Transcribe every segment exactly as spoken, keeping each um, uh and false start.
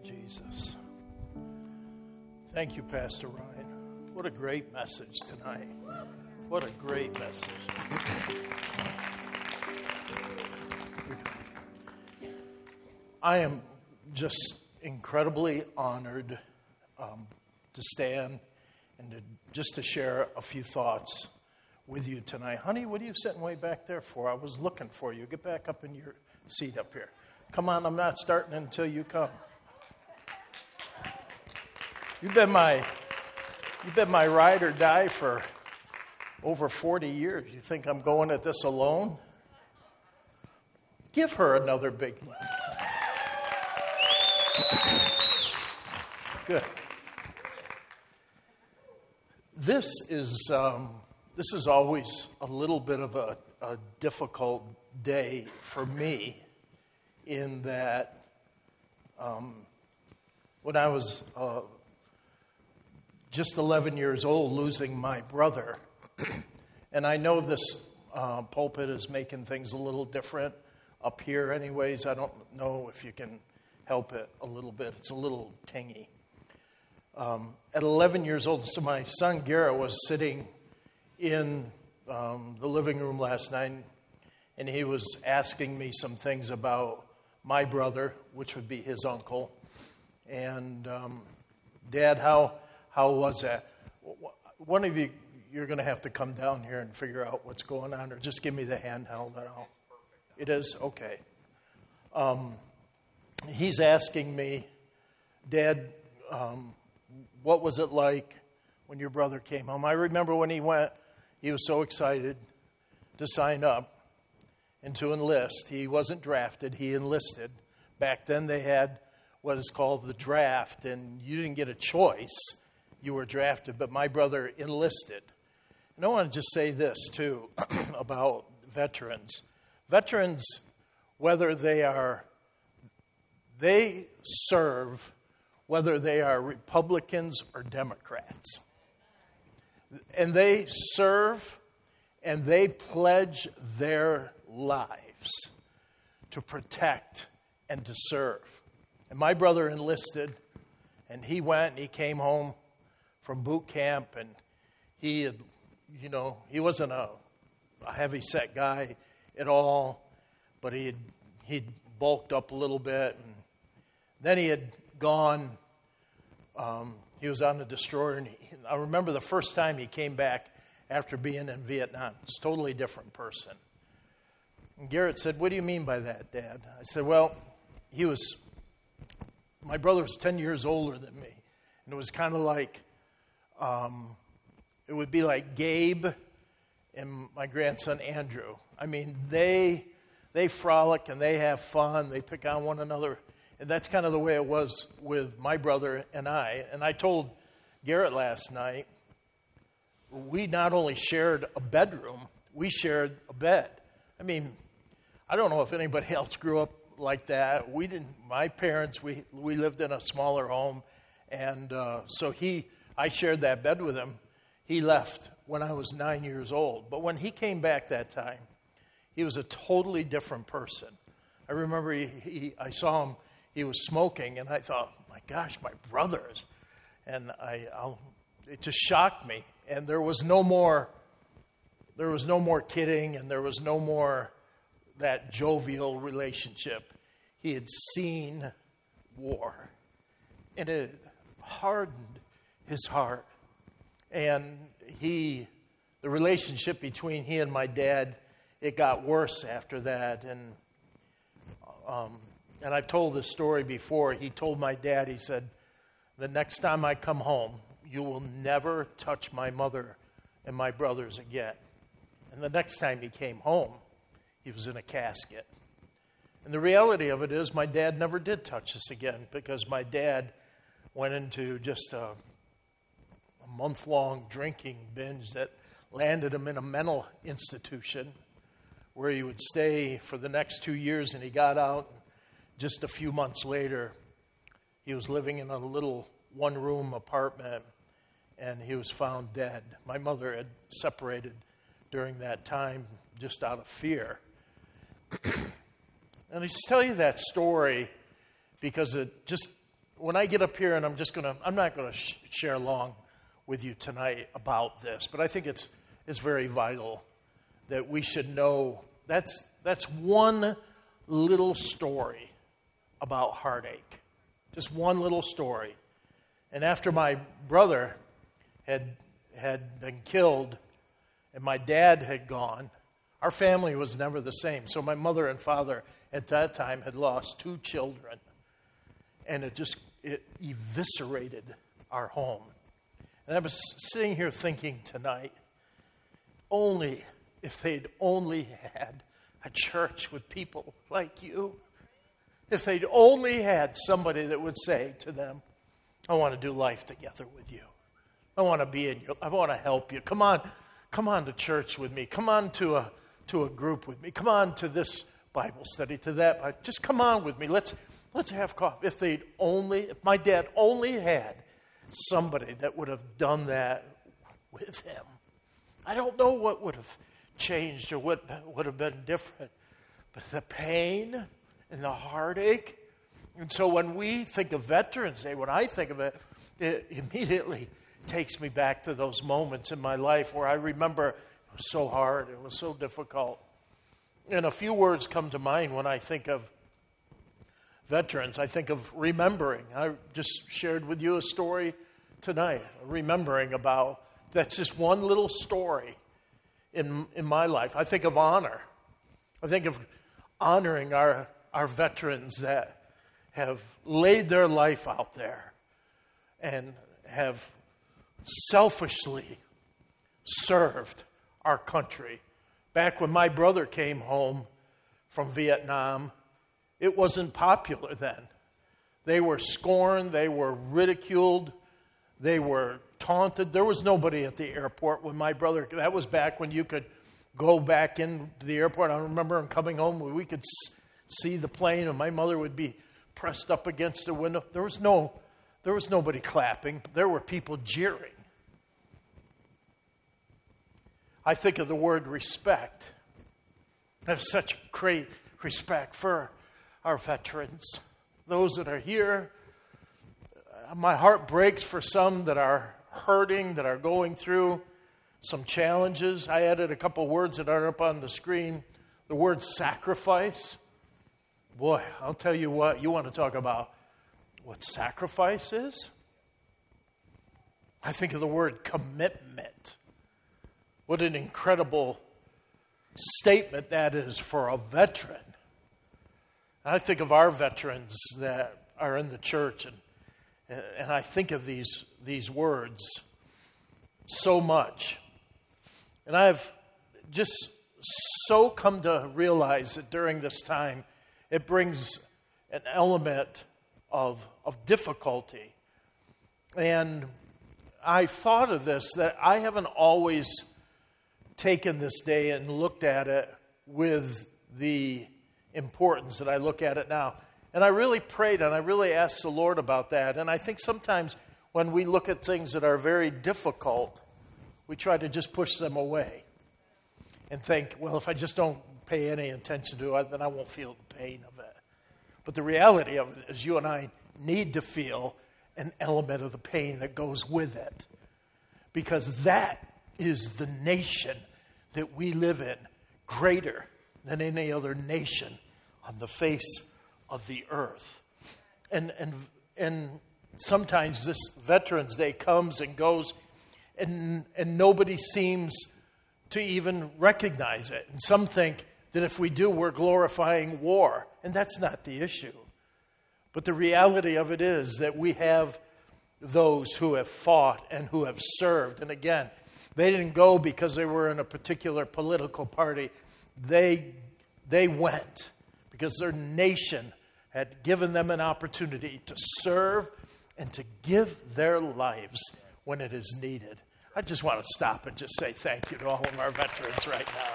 Jesus. Thank you, Pastor Ryan. What a great message tonight. What a great message. I am just incredibly honored um, to stand and to, just to share a few thoughts with you tonight. Honey, what are you sitting way back there for? I was looking for you. Get back up in your seat up here. Come on, I'm not starting until you come. You've been my, you've been my ride or die for over forty years. You think I'm going at this alone? Give her another big one. Good. This is um, this is always a little bit of a, a difficult day for me, in that um, when I was uh, just eleven years old, losing my brother, and I know this uh, pulpit is making things a little different up here anyways. I don't know if you can help it a little bit. It's a little tingy. Um, at eleven years old, so my son Garrett was sitting in um, the living room last night, and he was asking me some things about my brother, which would be his uncle. And, um, Dad, how how was that? One of you, you're going to have to come down here and figure out what's going on, or just give me the handheld. And I'll, it is? Okay. Um, he's asking me, Dad, um, what was it like when your brother came home? I remember when he went, he was so excited to sign up and to enlist. He wasn't drafted, he enlisted. Back then they had what is called the draft, and you didn't get a choice. You were drafted, but my brother enlisted. And I want to just say this, too, about veterans. Veterans, whether they are, they serve, whether they are Republicans or Democrats. And they serve and they pledge their lives to protect and to serve. And my brother enlisted, and he went and he came home from boot camp, and he had, you know, he wasn't a, a heavy-set guy at all, but he had he'd bulked up a little bit, and then he had gone, um, he was on the destroyer, and he, I remember the first time he came back after being in Vietnam. It's a totally different person. And Garrett said, what do you mean by that, Dad? I said, well, he was, my brother was ten years older than me, and it was kind of like, um, it would be like Gabe and my grandson Andrew. I mean, they they frolic and they have fun, they pick on one another. And that's kind of the way it was with my brother and I. And I told Garrett last night, we not only shared a bedroom, we shared a bed. I mean, I don't know if anybody else grew up like that. We didn't. My parents, we we lived in a smaller home, and uh, so he, I shared that bed with him. He left when I was nine years old. But when he came back that time, he was a totally different person. I remember he, he I saw him. He was smoking, and I thought, my gosh, my brothers. And I, I'll, it just shocked me. And there was no more, there was no more kidding, and there was no more that jovial relationship. He had seen war, and it hardened his heart. And he, the relationship between he and my dad, it got worse after that. And um, And I've told this story before. He told my dad, he said, the next time I come home, you will never touch my mother and my brothers again. And the next time he came home, he was in a casket. And the reality of it is my dad never did touch us again, because my dad went into just a, a month-long drinking binge that landed him in a mental institution where he would stay for the next two years, and he got out. Just a few months later, he was living in a little one-room apartment, and he was found dead. My mother had separated during that time just out of fear. And I just tell you that story because it just when I get up here, and I'm just going to, I'm not going to sh- share long with you tonight about this, but I think it's it's very vital that we should know that's that's one little story about heartache. Just one little story. And after my brother had had been killed and my dad had gone, our family was never the same. So my mother and father at that time had lost two children. And it just, it eviscerated our home. And I was sitting here thinking tonight, only if they'd only had a church with people like you, if they'd only had somebody that would say to them, I want to do life together with you. I want to be in your, I want to help you. Come on, come on to church with me. Come on to a to a group with me. Come on to this Bible study, to that. Just come on with me. Let's let's have coffee. If they'd only, if my dad only had somebody that would have done that with him, I don't know what would have changed or what would have been different. But the pain and the heartache. And so when we think of Veterans Day, when I think of it, it immediately takes me back to those moments in my life where I remember it was so hard, it was so difficult. And a few words come to mind when I think of veterans. I think of remembering. I just shared with you a story tonight, remembering about, that's just one little story in in my life. I think of honor. I think of honoring our, our veterans that have laid their life out there and have selfishly served our country. Back when my brother came home from Vietnam, it wasn't popular then. They were scorned, they were ridiculed, they were taunted. There was nobody at the airport when my brother, that was back when you could go back into the airport. I remember him coming home, we could see the plane and my mother would be pressed up against the window. There was no, there was nobody clapping. There were people jeering. I think of the word respect. I have such great respect for our veterans, those that are here. My heart breaks for some that are hurting, that are going through some challenges. I added a couple words that aren't up on the screen. The word sacrifice. Boy, I'll tell you what, you want to talk about what sacrifice is? I think of the word commitment. What an incredible statement that is for a veteran. I think of our veterans that are in the church, and and I think of these these words so much. And I've just so come to realize that during this time, it brings an element of, of difficulty. And I thought of this, that I haven't always taken this day and looked at it with the importance that I look at it now. And I really prayed and I really asked the Lord about that. And I think sometimes when we look at things that are very difficult, we try to just push them away and think, well, if I just don't pay any attention to it, then I won't feel the pain of it. But the reality of it is you and I need to feel an element of the pain that goes with it. Because that is the nation that we live in, greater than any other nation on the face of the earth. And and and sometimes this Veterans Day comes and goes, and and nobody seems to even recognize it. And some think that if we do, we're glorifying war. And that's not the issue. But the reality of it is that we have those who have fought and who have served. And again, they didn't go because they were in a particular political party. They, they went because their nation had given them an opportunity to serve and to give their lives when it is needed. I just want to stop and just say thank you to all of our veterans right now.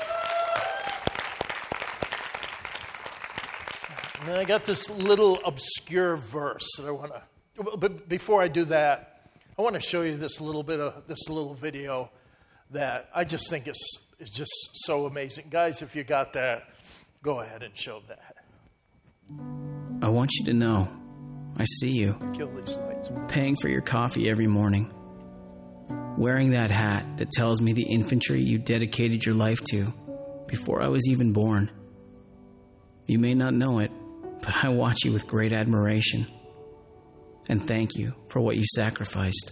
And I got this little obscure verse that I want to, but before I do that, I want to show you this little bit of this little video that I just think is, is just so amazing. Guys, if you got that, go ahead and show that. I want you to know I see you. Kill these lights. Paying for your coffee every morning. Wearing that hat that tells me the infantry you dedicated your life to before I was even born. You may not know it, but I watch you with great admiration. And thank you for what you sacrificed.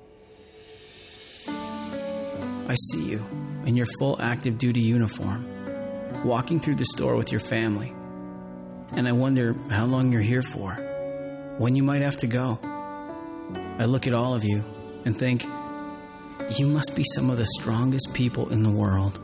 I see you in your full active duty uniform, walking through the store with your family. And I wonder how long you're here for, when you might have to go. I look at all of you and think, you must be some of the strongest people in the world.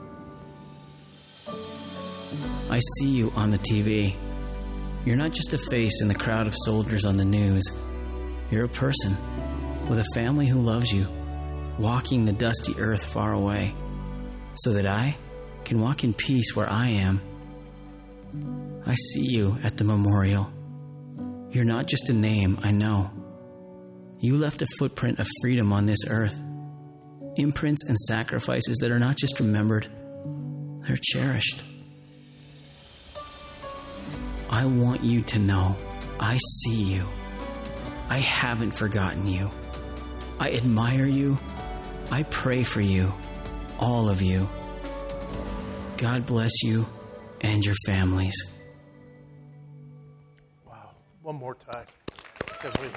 I see you on the T V. You're not just a face in the crowd of soldiers on the news. You're a person with a family who loves you, walking the dusty earth far away, so that I can walk in peace where I am. I see you at the memorial. You're not just a name, I know. You left a footprint of freedom on this earth. Imprints and sacrifices that are not just remembered, they're cherished. I want you to know I see you. I haven't forgotten you. I admire you. I pray for you, all of you. God bless you and your families. Wow. One more time. Because we...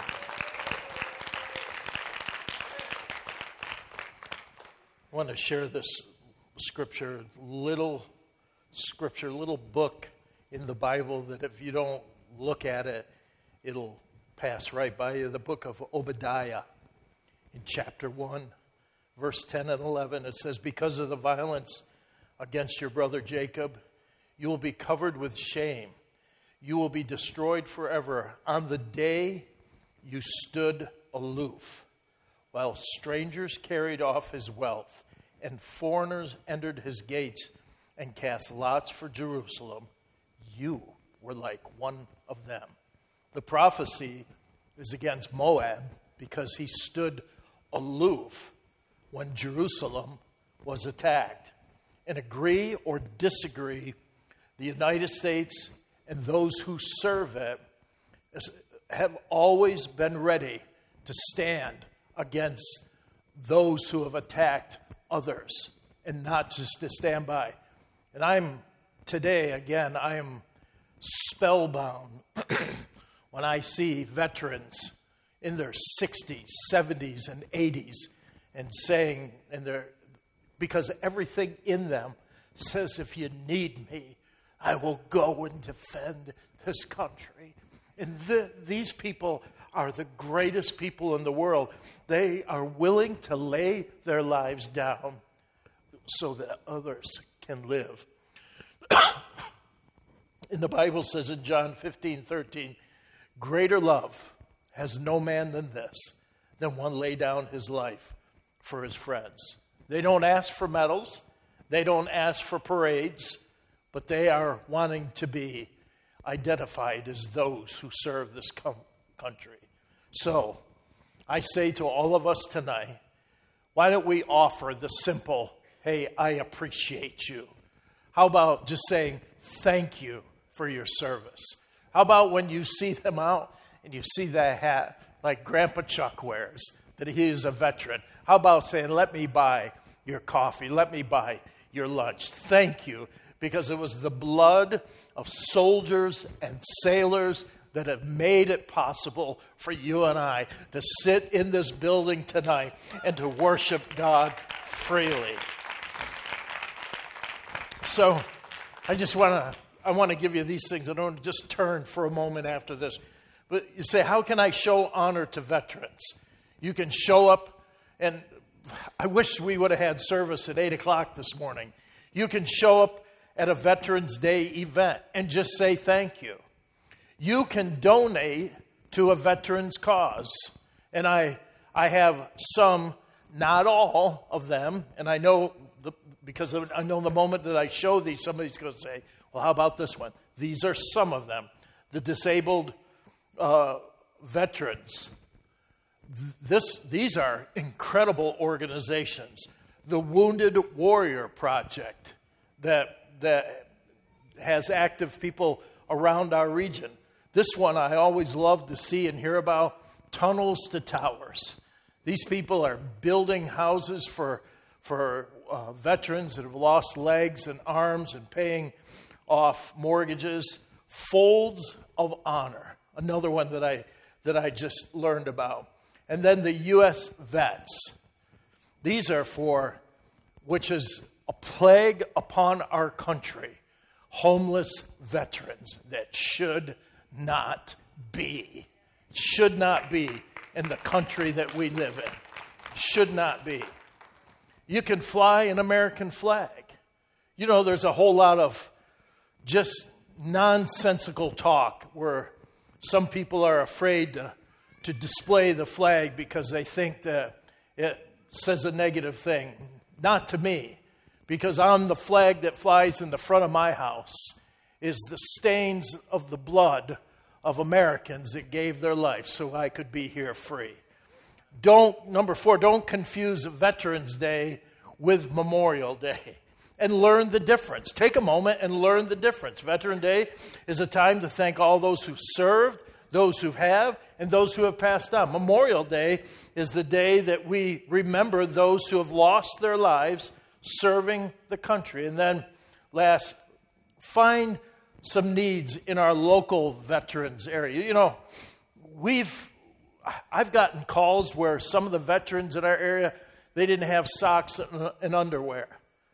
I want to share this scripture, little scripture, little book in the Bible that if you don't look at it, it'll pass right by you. The book of Obadiah in chapter one, verse ten and eleven. It says, because of the violence against your brother Jacob, you will be covered with shame. You will be destroyed forever on the day you stood aloof, while strangers carried off his wealth and foreigners entered his gates and cast lots for Jerusalem. You were like one of them. The prophecy is against Moab because he stood aloof when Jerusalem was attacked. And agree or disagree, the United States and those who serve it have always been ready to stand against those who have attacked others and not just to stand by. And I'm, today, again, I am spellbound when I see veterans in their sixties, seventies, and eighties and saying, and they're, because everything in them says, if you need me, I will go and defend this country. And the, these people are the greatest people in the world. They are willing to lay their lives down so that others can live. And the Bible says in John fifteen thirteen, greater love has no man than this, than one lay down his life for his friends. They don't ask for medals. They don't ask for parades, but they are wanting to be identified as those who serve this com- country. So I say to all of us tonight, why don't we offer the simple, hey, I appreciate you. How about just saying thank you for your service? How about when you see them out and you see that hat like Grandpa Chuck wears, that he is a veteran? How about saying, let me buy your coffee, let me buy your lunch. Thank you, because it was the blood of soldiers and sailors that have made it possible for you and I to sit in this building tonight and to worship God freely. So I just want to I want to give you these things. I don't want to just turn for a moment after this. But you say, how can I show honor to veterans? You can show up, and I wish we would have had service at eight o'clock this morning. You can show up at a Veterans Day event and just say thank you. You can donate to a veteran's cause. And I I have some, not all of them, and I know the, because I know the moment that I show these, somebody's going to say, well, how about this one? These are some of them. The disabled uh, veterans. This, these are incredible organizations. The Wounded Warrior Project that, that has active people around our region. This one I always love to see and hear about, tunnels to towers. These people are building houses for, for uh, veterans that have lost legs and arms and paying off mortgages. Folds of Honor, another one that I, that I just learned about. And then the U S Vets. These are for, which is a plague upon our country, homeless veterans that should not be. Should not be in the country that we live in. Should not be. You can fly an American flag. You know, there's a whole lot of just nonsensical talk where some people are afraid to, to display the flag because they think that it says a negative thing. Not to me, because on the flag that flies in the front of my house is the stains of the blood of Americans that gave their life so I could be here free. Don't, number four, don't confuse Veterans Day with Memorial Day. And learn the difference. Take a moment and learn the difference. Veteran Day is a time to thank all those who've served, those who have, and those who have passed on. Memorial Day is the day that we remember those who have lost their lives serving the country. And then last, find some needs in our local veterans area. You know, we've, I've gotten calls where some of the veterans in our area, they didn't have socks and underwear.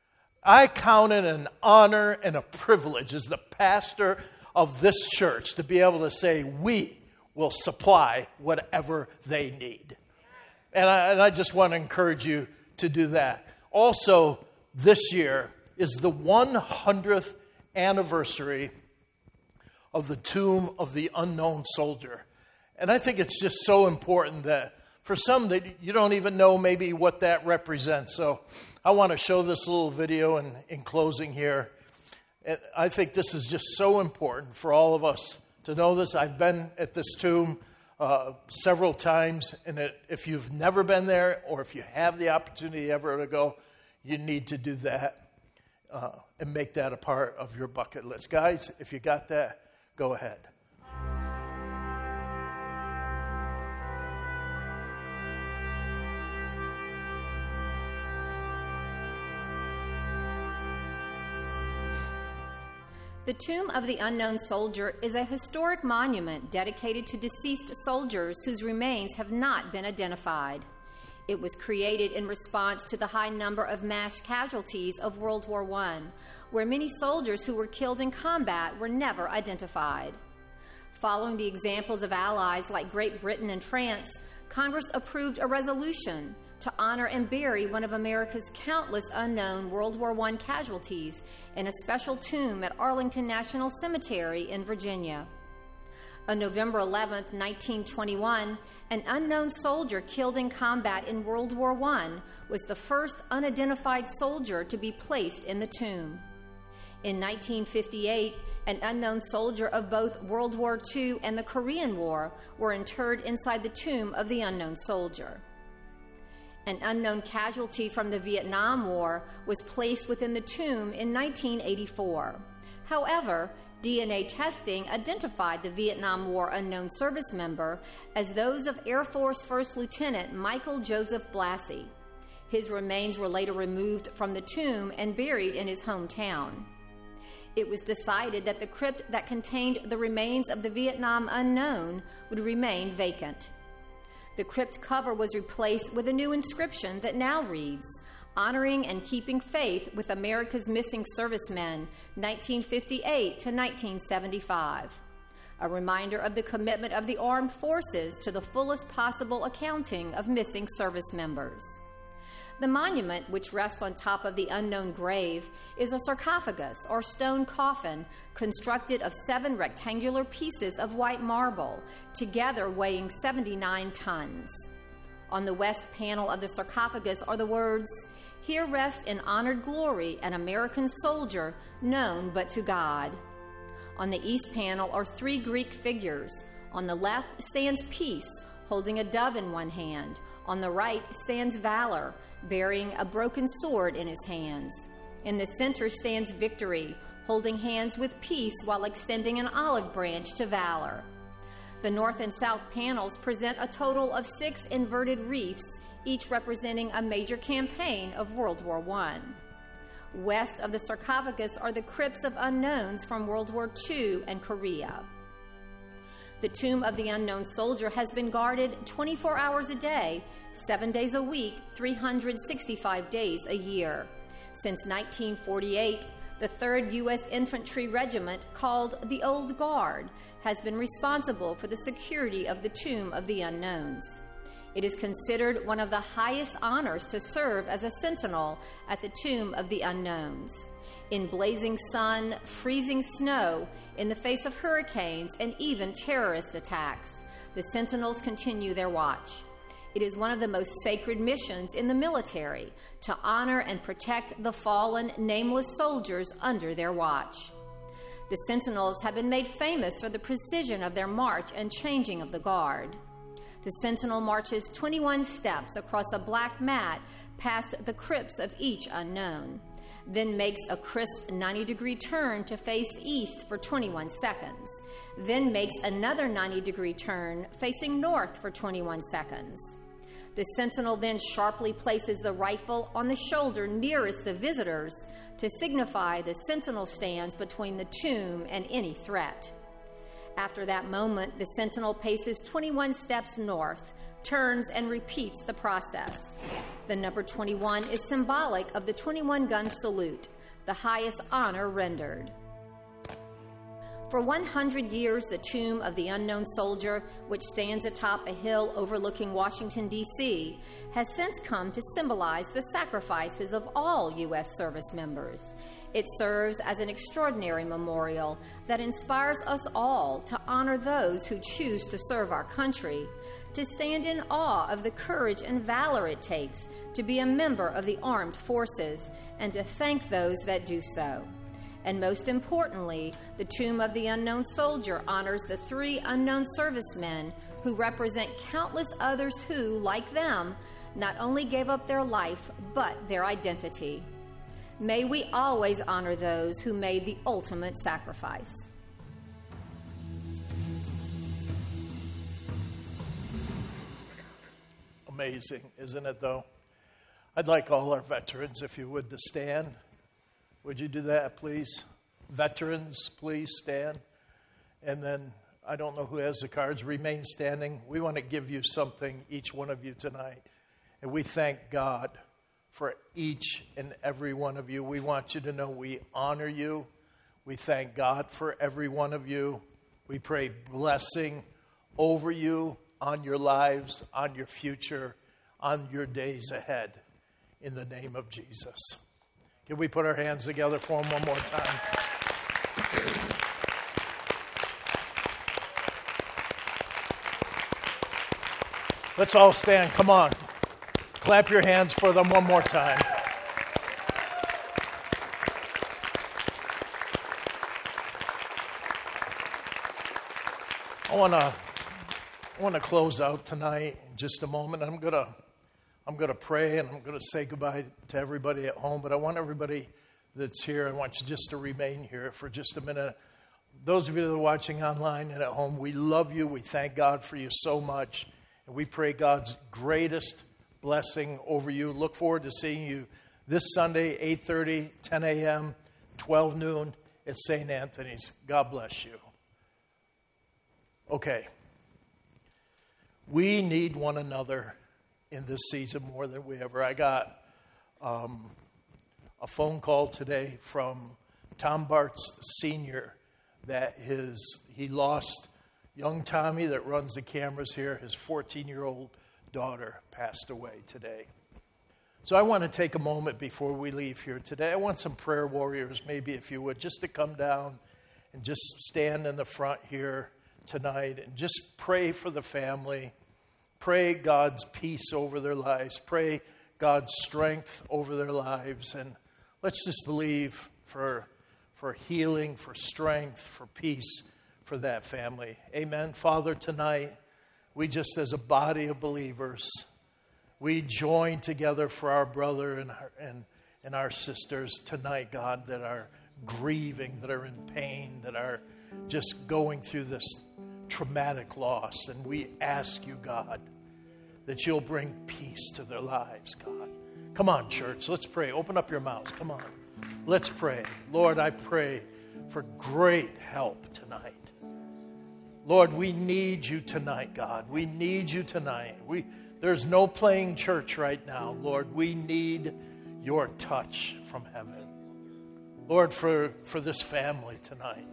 I count it an honor and a privilege as the pastor of this church to be able to say, we will supply whatever they need. And I, and I just want to encourage you to do that. Also, this year is the one hundredth anniversary of the tomb of the unknown soldier. And I think it's just so important that for some, that you don't even know maybe what that represents. So I want to show this little video in, in closing here. I think this is just so important for all of us to know this. I've been at this tomb uh, several times, and it, if you've never been there or if you have the opportunity ever to go, you need to do that uh, and make that a part of your bucket list. Guys, if you got that, go ahead. The Tomb of the Unknown Soldier is a historic monument dedicated to deceased soldiers whose remains have not been identified. It was created in response to the high number of mass casualties of World War One, where many soldiers who were killed in combat were never identified. Following the examples of allies like Great Britain and France, Congress approved a resolution to honor and bury one of America's countless unknown World War One casualties in a special tomb at Arlington National Cemetery in Virginia. On November eleventh, nineteen twenty-one, an unknown soldier killed in combat in World War One was the first unidentified soldier to be placed in the tomb. In nineteen fifty-eight, an unknown soldier of both World War Two and the Korean War were interred inside the tomb of the unknown soldier. An unknown casualty from the Vietnam War was placed within the tomb in nineteen eighty-four. However, D N A testing identified the Vietnam War unknown service member as those of Air Force First Lieutenant Michael Joseph Blassie. His remains were later removed from the tomb and buried in his hometown. It was decided that the crypt that contained the remains of the Vietnam unknown would remain vacant. The crypt cover was replaced with a new inscription that now reads, "Honoring and Keeping Faith with America's Missing Servicemen, nineteen fifty-eight to nineteen seventy-five." A reminder of the commitment of the armed forces to the fullest possible accounting of missing service members. The monument, which rests on top of the unknown grave, is a sarcophagus or stone coffin constructed of seven rectangular pieces of white marble, together weighing seventy-nine tons. On the west panel of the sarcophagus are the words, "Here rests in honored glory an American soldier known but to God." On the east panel are three Greek figures. On the left stands Peace, holding a dove in one hand. On the right stands Valor, bearing a broken sword in his hands. In the center stands Victory, holding hands with peace while extending an olive branch to valor. The north and south panels present a total of six inverted wreaths, each representing a major campaign of World War One. West of the sarcophagus are the crypts of unknowns from World War Two and Korea. The tomb of the unknown soldier has been guarded twenty-four hours a day, seven days a week, three hundred sixty-five days a year. Since nineteen forty-eight, the third U S Infantry Regiment, called the Old Guard, has been responsible for the security of the Tomb of the Unknowns. It is considered one of the highest honors to serve as a sentinel at the Tomb of the Unknowns. In blazing sun, freezing snow, in the face of hurricanes, and even terrorist attacks, the sentinels continue their watch. It is one of the most sacred missions in the military to honor and protect the fallen, nameless soldiers under their watch. The sentinels have been made famous for the precision of their march and changing of the guard. The sentinel marches twenty-one steps across a black mat past the crypts of each unknown, then makes a crisp ninety-degree turn to face east for twenty-one seconds, then makes another ninety-degree turn facing north for twenty-one seconds. The sentinel then sharply places the rifle on the shoulder nearest the visitors to signify the sentinel stands between the tomb and any threat. After that moment, the sentinel paces twenty-one steps north, turns, and repeats the process. The number twenty-one is symbolic of the twenty-one gun salute, the highest honor rendered. For one hundred years, the Tomb of the Unknown Soldier, which stands atop a hill overlooking Washington, D C, has since come to symbolize the sacrifices of all U S service members. It serves as an extraordinary memorial that inspires us all to honor those who choose to serve our country, to stand in awe of the courage and valor it takes to be a member of the armed forces, and to thank those that do so. And most importantly, the Tomb of the Unknown Soldier honors the three unknown servicemen who represent countless others who, like them, not only gave up their life, but their identity. May we always honor those who made the ultimate sacrifice. Amazing, isn't it, though? I'd like all our veterans, if you would, to stand. Would you do that, please? Veterans, please stand. And then, I don't know who has the cards. Remain standing. We want to give you something, each one of you, tonight. And we thank God for each and every one of you. We want you to know we honor you. We thank God for every one of you. We pray blessing over you, on your lives, on your future, on your days ahead, in the name of Jesus. Can we put our hands together for him one more time? Let's all stand. Come on. Clap your hands for them one more time. I want to I want to close out tonight in just a moment. I'm going to I'm going to pray, and I'm going to say goodbye to everybody at home, but I want everybody that's here, I want you just to remain here for just a minute. Those of you that are watching online and at home, we love you. We thank God for you so much, and we pray God's greatest blessing over you. Look forward to seeing you this Sunday, eight thirty, ten a.m., twelve noon at Saint Anthony's. God bless you. Okay. We need one another in this season more than we ever. I got um, a phone call today from Tom Bartz Senior that his he lost young Tommy that runs the cameras here. His fourteen-year-old daughter passed away today. So I want to take a moment before we leave here today. I want some prayer warriors, maybe if you would, just to come down and just stand in the front here tonight and just pray for the family. Pray God's peace over their lives. Pray God's strength over their lives. And let's just believe for, for healing, for strength, for peace for that family. Amen. Father, tonight, we just as a body of believers, we join together for our brother and our, and, and our sisters tonight, God, that are grieving, that are in pain, that are just going through this traumatic loss. And we ask you, God, that you'll bring peace to their lives, God. Come on, church, let's pray. Open up your mouths. Come on. Let's pray. Lord, I pray for great help tonight. Lord, we need you tonight, God. We need you tonight. We there's no playing church right now, Lord. We need your touch from heaven. Lord, for, for this family tonight,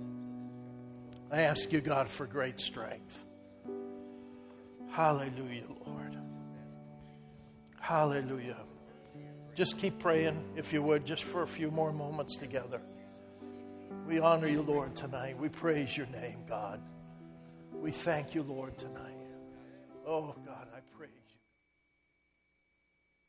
I ask you, God, for great strength. Hallelujah, Lord. Hallelujah. Just keep praying, if you would, just for a few more moments together. We honor you, Lord, tonight. We praise your name, God. We thank you, Lord, tonight. Oh, God, I praise you.